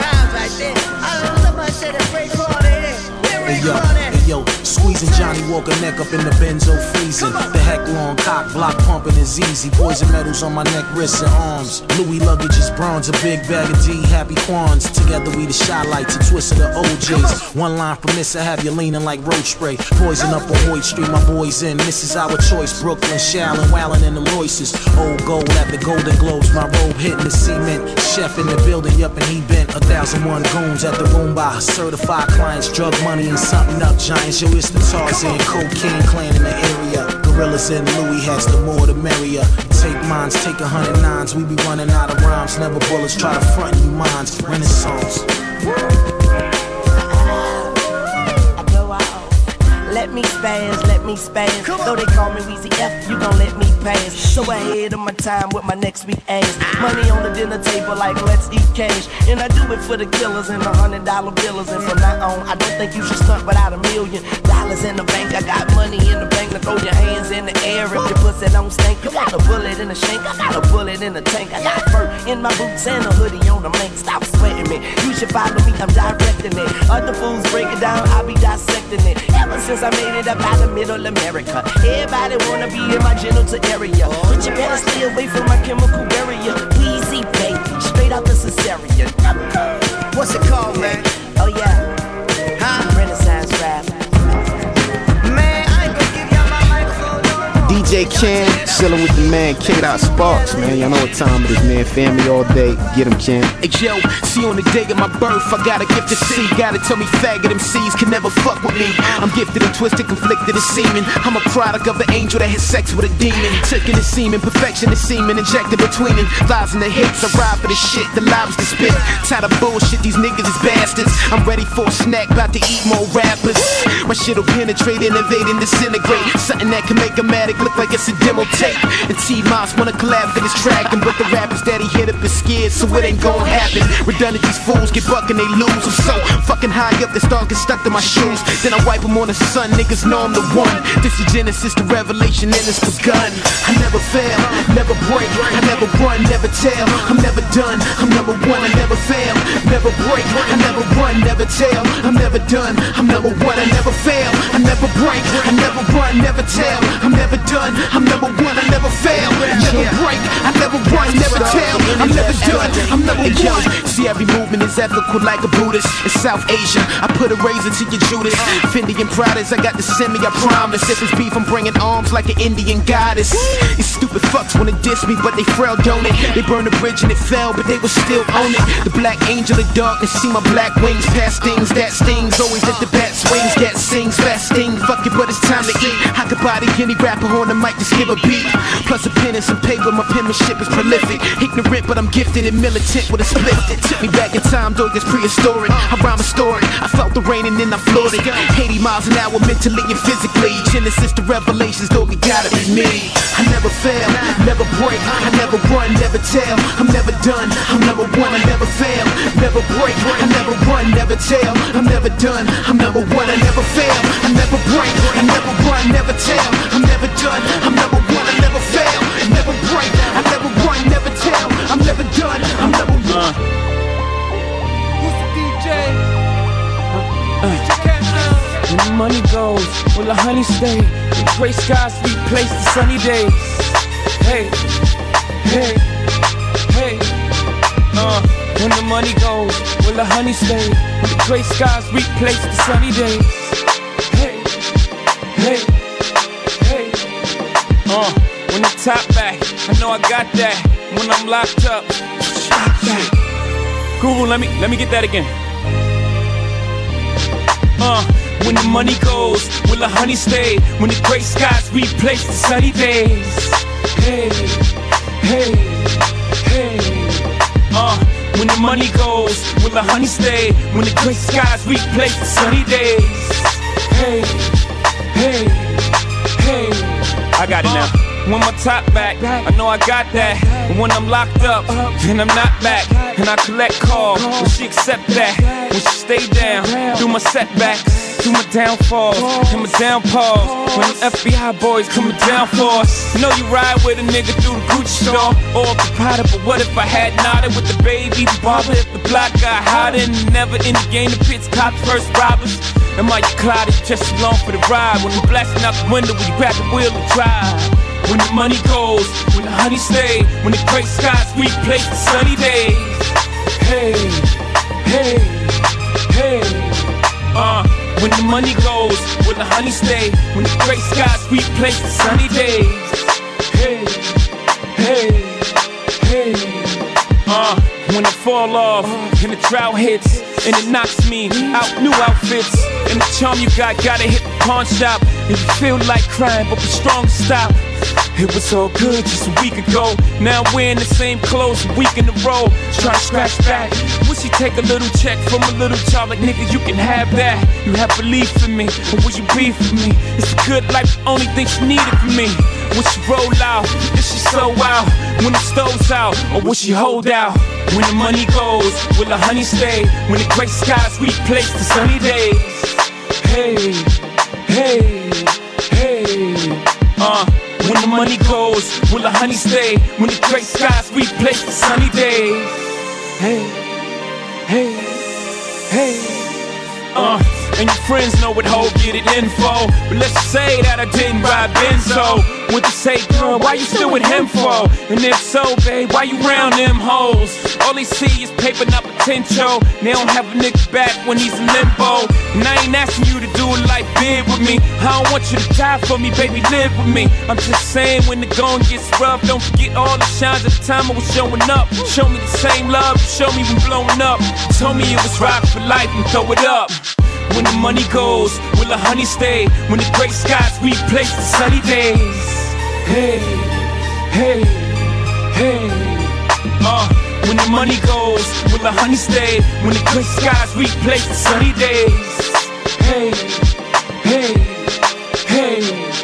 Hey yo, hey yo, squeezing Johnny Walker neck up in the benzo freezing. The heck long cock block pumping is easy. Poison metals on my neck, wrists and arms. Louis luggage is bronze, a big bag of D, happy quans. Together we the shot lights, a twist of the O Js. One line from this, I have you leaning like roach spray. Poison up on Hoyt Street, my boys in. This is our choice, Brooklyn, Shallon, Wallin in the Royces. Old gold at the Golden Globes, my robe hitting the cement. Chef in the building, yup, and he bent. A thousand one goons at the Roomba. Certified clients, drug money and something up giants. Yo, it's the Tarzan, cocaine clan in the area. Gorillas and Louis hats, the more the merrier. Take mines, take a hundred nines. We be running out of rhymes. Never bullets try to front you minds. Renaissance. Let me spaz, let me spaz. Though they call me Weezy F, you gon' let me pass. So ahead of my time with my next week ass. Money on the dinner table like let's eat cash. And I do it for the killers and the hundred dollar billers. And from now on, I don't think you should stunt without a million dollars in the bank. I got money in the bank to throw your hands in the air if your pussy don't stink. You got a bullet in the shank, I got a bullet in the tank. I got fur in my boots and a hoodie on the mink. Stop sweating me, you should follow me, I'm directing it. Other fools break it down, I be dissecting it. Ever since I made it up out of middle America, everybody wanna be in my genital area. But you better stay away from my chemical barrier. Easy, baby, straight out the cesarean. What's it called, man? Oh yeah, huh? Renaissance rap. Man, I ain't gonna give y'all my microphone no more. D J Ken, chillin' with the man K-Dot Sparks, man. Y'all know what time it is, man. Family all day. Get him, Ken. Hey, yo, see on the day of my birth, I got a gift to see. Gotta tell me faggot M Cs can never fuck with me. I'm gifted and twisted, conflicted and semen. I'm a product of an angel that had sex with a demon. Took in the semen, perfection is semen, injected between it. Lies in the hips, I ride for the shit, the lives to spit. Tired of bullshit, these niggas is bastards. I'm ready for a snack, about to eat more rappers. My shit'll penetrate, innovate, and disintegrate. Something that can make a matic look like it's a demo tape. And T-Moss wanna collab for this tracking, but the rappers that he hit up is scared, so it ain't gon' happen. Redundant, these fools get buck and they lose. I'm so fucking high up, the stars get stuck to my shoes. Then I wipe them on the sun, niggas know I'm the one. This is Genesis, the revelation, and it's begun. I never fail, never break, I never run, never tell. I'm never done, I'm number one, I never fail. Never break, I never run, never tell. I'm never done, I'm number one, I never fail. I never break, I never run, never tell. I'm never done, I'm number one, I never fail. Never break, I never run, never tell. I'm never done, I'm number one. See, every movement is ethical like a Buddhist. In South Asia, I put a razor to your Judas. Fendi and Pradas, I got the semi, I promise. If it's beef, I'm bringing arms like an Indian goddess. These stupid fucks wanna diss me, but they frail, don't it? They burned the bridge and it fell, but they will still own it. The black angel of darkness, see my black wings past things that stings. Always at the bat swings, that sings, fast sting. Fuck it, but it's time to eat. I could body any rapper on the mic, just give a beat. Plus a pen and some paper, my penmanship is prolific. Ignorant, but I'm gifted and militant with a split. It took me back in time, though it's prehistoric. I rhyme a story, I felt the rain and then I floored it. eighty miles an hour mentally and physically. Genesis to Revelations, though it gotta be me. I never fail, never break, I never run, never tell. I'm never done, I'm number one, I never fail. Never break, I never run, never tell. I'm never done, I'm number one, I never fail. I never break, I never run, never tell. I'm never done, I'm number one, I never fail. Never break, I never run, never tell. I'm never done, I'm number one. Who's the D J? Uh. When the money goes, will the honey stay? When the gray skies replace the sunny days. Hey, hey, hey. Uh, when the money goes, will the honey stay? When the gray skies replace the sunny days. Hey, hey, hey. Uh, when the top back, I know I got that. When I'm locked up, Google, let me let me get that again. Uh. When the money goes, will the honey stay? When the gray skies replace the sunny days. Hey, hey, hey. Uh, when the money goes, will the honey stay? When the gray skies replace the sunny days. Hey, hey, hey. I got it now. When my top back, I know I got that. And when I'm locked up, then I'm not back. And I collect calls, will she accept that? Will she stay down through my setbacks? Through my downfalls and my downfalls. When them F B I boys coming down for us. You know you ride with a nigga through the Gucci store or up the Prada, but what if I had nodded with the baby? Bother if the block got hotter and never in the game. The pits cops first robbers. Am I your Clyde just along for the ride? When we're blasting out the window, when you grab the wheel and drive. When the money goes, when the honey stay, when the gray skies replace the sunny days. Hey, hey, hey. Uh. When the money goes, will the honey stay? When the gray skies replace the sunny days. Hey, hey, hey. Uh, when I fall off and the drought hits and it knocks me out new outfits. And the charm you got, gotta hit the pawn shop. And you feel like crying, but be strong to stop. It was all good just a week ago. Now I'm wearing the same clothes a week in a row. Trying to scratch back. Would she take a little check from a little child? Like, nigga, you can have that. You have belief in me, or would you be for me? It's a good life, the only thing she needed from me. Would she roll out? Is she so out? When the stove's out, or will she hold out? When the money goes, will the honey stay? When the gray skies replace the sunny days. Hey, hey, hey. Uh. When the money goes, will the honey stay? When the gray skies replace the sunny days. Hey, hey, hey. Uh, and your friends know what hoe get it info. But let's just say that I didn't ride Benzo. with this hate girl, why you still with him for? And if so, babe, why you round them hoes? All they see is paper, not potential. They don't have a nigga back when he's in limbo. And I ain't asking you to do it like big with me. I don't want you to die for me, baby, live with me. I'm just saying when the going gets rough, don't forget all the shines at the time I was showing up. Show me the same love, show me when blowing up. Told me it was rock for life and throw it up. When the money goes, will the honey stay? When the gray skies replace the sunny days. Hey, hey, hey. Uh, when the money goes, will the honey stay? When the gray skies replace the sunny days. Hey, hey, hey.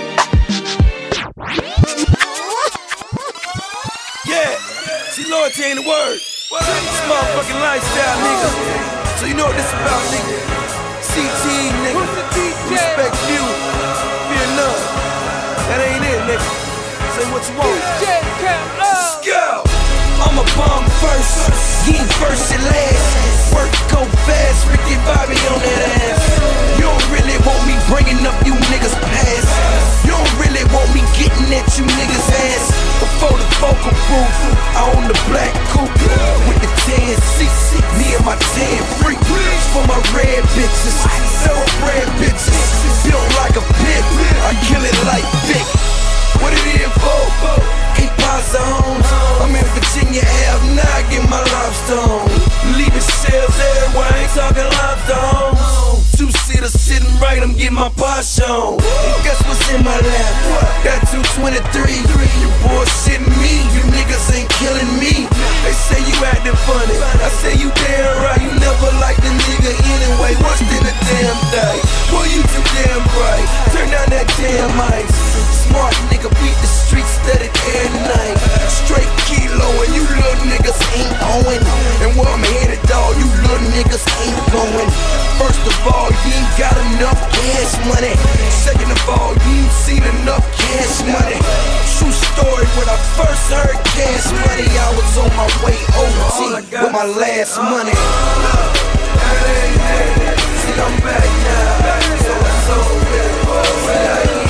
Yeah, see, loyalty ain't a word. It's motherfucking lifestyle, nigga. So you know what this about, nigga. C T, nigga. Respect you. Fear none. That ain't it, nigga. Say what you want. Let's go. I'm a bomb first. Getting first and last. Work go fast. Ricky Bobby on that ass. You don't really want me bringing up you niggas past. You don't really want me getting at you niggas ass. Before the vocal booth, I own the black coupe with the tan seats. Me and my tan freak for my red bitches. Thoroughbred bitches. Built like a pit. I kill it like Vic. What it is for? Eight pounds of homes. I'm in Virginia Ave, now I get my lobster on. Leaving shells everywhere, I ain't talking lobster homes. Two-seater sitting right, I'm getting my posh on. And guess what's in my lap? That two twenty-three. You bullshitting me, you niggas ain't killing me. They say you acting funny, I say you damn right. You never liked a nigga anyway, what's in the damn day? Boy, you too damn bright, turn down that damn mic. Smart nigga beat the streets steady every night. Straight kilo and you little niggas ain't owing. And where I'm headed, dawg, you little niggas ain't going. First of all, you ain't got enough cash money. Second of all, you ain't seen enough cash money. True story, when I first heard cash money, I was on my way O T with my last money. See, I'm back now. So it's over, boy.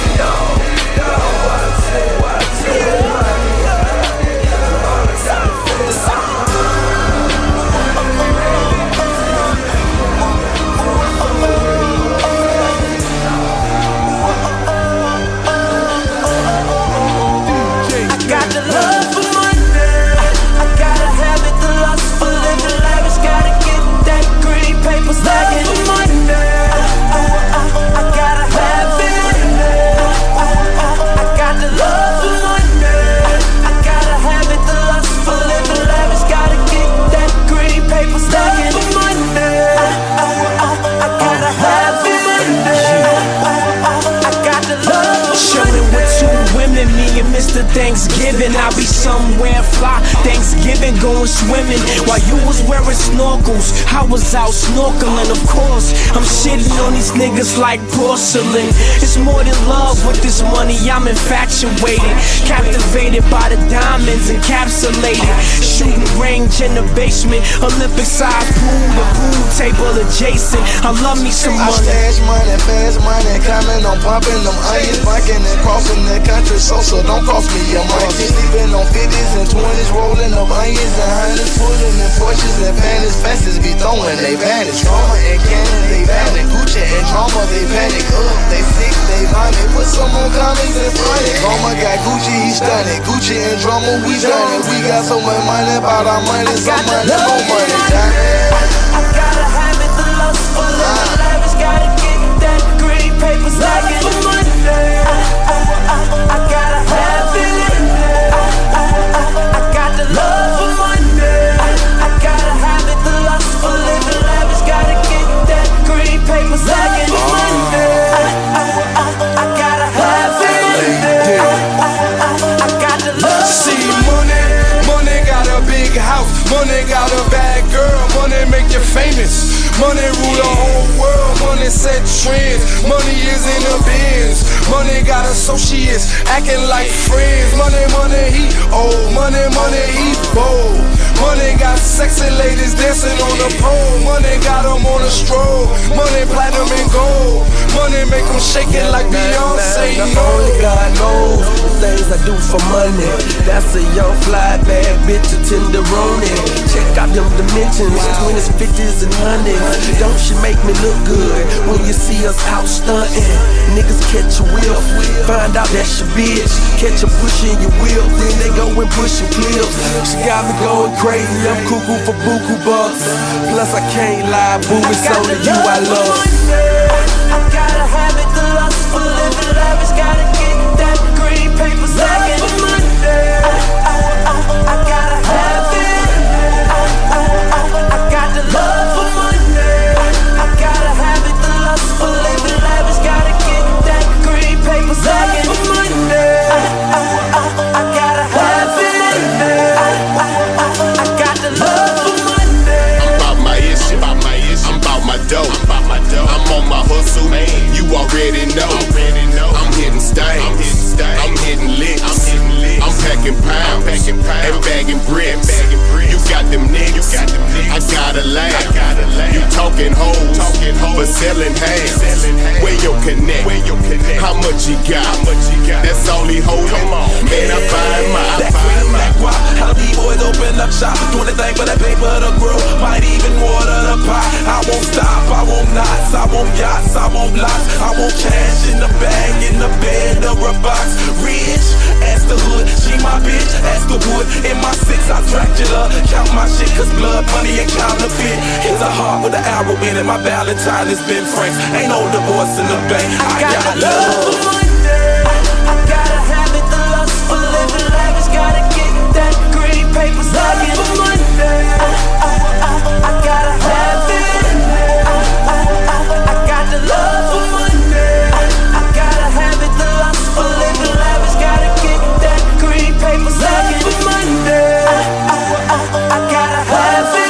Mister Thanksgiving, I'll be somewhere fly. Thanksgiving, going swimming. While you was wearing snorkels, I was out snorkeling. Of course, I'm shitting on these niggas like porcelain. It's more than love with this money, I'm infatuated. Captivated by the diamonds, encapsulated. Shooting range in the basement, Olympic size pool, the pool table adjacent. I love me some money. I stash money, fast money, coming on pumping them onions, biking and crossing the country, so so don't cost me your money. Sleeping on fifties and twenties, rolling up onions and hundreds, pulling in Porsches and fannies. Fences be throwing they vanish. Drama and cannon, they panic. Gucci and drama, they panic. Ugh, they sick, they vomit. Put some more comics and funny. Drama got Gucci, he stunning. Gucci and drama, we done it. We got so much money, about our money, some money, more money. I gotta have it, the lust for living lavish. Gotta get that green paper stacking. For money. I, I, I, I gotta have it. I, I, I, I got the love for money. I, I gotta have it, the lust for living lavish. Gotta get that green paper stacking. For money. I, I, I, I gotta have it. I, I, I, I got the love. See, money, money got a big house. Money got a bad girl. Money make you famous. Money rule the whole world. Money set trends. Money is in the bins. Money got associates acting like friends. Money, money, he old. Money, money, he bold. Money got sexy ladies dancing on the pole. Money got them on a stroll. Money platinum and gold. Money make them shake it like Beyonce. Only God knows the things I do for money. That's a young fly bad bitch, a tenderoni. Check out them dimensions, twenties, fifties, and hundreds. Don't she make me look good when you see us out stunting? Niggas catch a whiff, find out that's your bitch. Catch a pushing your wheel, then they go and pushing clips. She got me going crazy, I'm cuckoo for buku bucks. Plus I can't lie, boo, it's only you I love. I gotta have it, the lust for living lavish. Gotta get that green paper stacking. Love for Monday. I, I, I, I gotta have it. I, I, I, I got the love for Monday. I, I gotta have it, the lust for living lavish. Gotta get that green paper stacking. Love for Monday. I, I, I, I gotta have it. I, I, I, I got the love for Monday. I'm about my issue, about my issue. I'm about my dough. I'm about my dough. I'm on my hustle, man. You already know. Already know. I'm hitting stains. I'm hitting stains. I'm hitting licks. I'm hitting licks. I'm packing pounds. I'm packing pounds. And bagging bricks. Bagging bricks. You got them niggas. You got them niggas. I gotta laugh. I gotta laugh. You talking hoes. Talking hoes. But selling halves. Selling halves. Where your connect? Where your connect? How much you got? How much you got? That's all he holding. Come on, man. I find my. I find my. Why? How these boys open up shop, do anything for that paper to grow. Might even water the pot. I won't stop. I won't knots. I won't yachts. I won't blocks. I want cash in the bag, in the bed, or a box. Rich, ask the hood, she my bitch. Ask the wood, in my six, I Dracula. Count my shit, cause blood, money, and counterfeit. Here's a heart with an arrow in it. My Valentine is Ben Franks. Ain't no divorce in the bank. I, I got, got love for Monday. I, I gotta have it, the lust for living lavish. Gotta get that green paper stacking. Love for Monday. I, I, I, I gotta have it. I, I, I, I got the love for Monday. I, I gotta have it, the lust for living lavish. Gotta get that green paper stacking. Love for Monday. I, I, I, I gotta have it.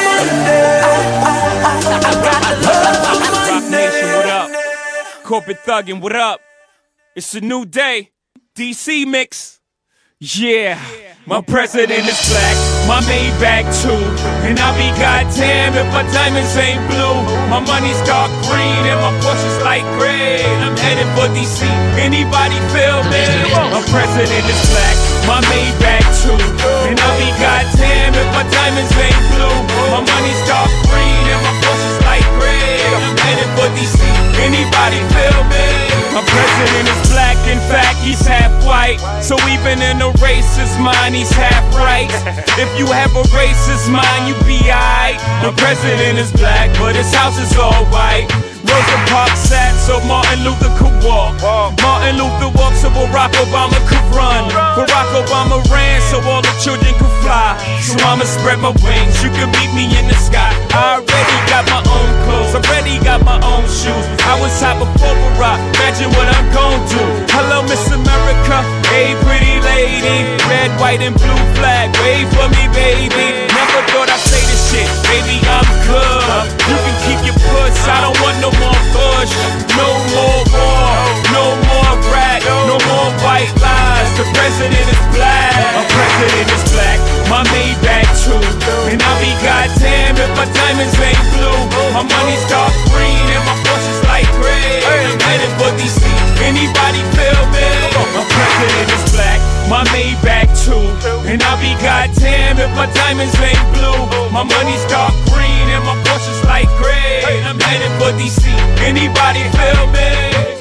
I, I, I, I got the love for Monday. Rock Nation, what up? Corporate Thuggin', what up? It's a new day. D C mix. Yeah. My president is black, my Maybach too. And I'll be goddamn if my diamonds ain't blue. My money's dark green and my Porsche's light gray. I'm headed for D C, anybody feel me? My president is black, my Maybach too. And I'll be goddamn if my diamonds ain't blue. My money's dark green and my Porsche's light gray. I'm headed for D C, anybody feel me? My president is black, in fact he's half white. So even in a racist mind he's half right. If you have a racist mind you be aight. The president is black but his house is all white. Rosa Parks sat so Martin Luther could walk. Martin Luther walked so Barack Obama could run. Barack Obama ran so all the children could fly. So I'ma spread my wings, you can meet me in the sky. I already got my own clothes, already got my own shoes. I was hot before Barack, imagine what I'm gon' do. Hello Miss America, hey pretty lady. Red, white and blue flag, wave for me baby. Never thought I'd say this shit, baby I'm good. You can keep your puss, I don't want no more push. No more war, no more rap, no more white lies. The president is black, my president is black. My Maybach too, and I'll be goddamn if my diamonds ain't blue. My money's dark green and my Porsche's light gray. I'm headed for D C, anybody feel me? My president is black, my Maybach too, and I'll be goddamn if my diamonds ain't blue. My money's dark green and my Porsche's light gray. I'm headed for D C, anybody feel me?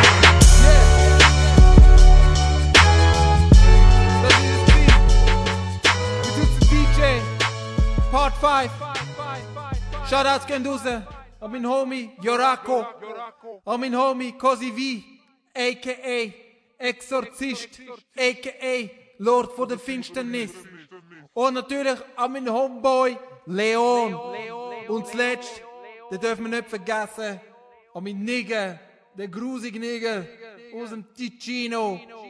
Part five. Shoutouts gehen raus an mein Homie Yorako, an mein Homie Cozy V, a k a. Exorzist, a k a. Lord von der Finsternis. Und natürlich an mein Homeboy Leon. Und zuletzt, den dürfen wir nicht vergessen, an mein Nigger, der grusige Nigger aus dem Ticino,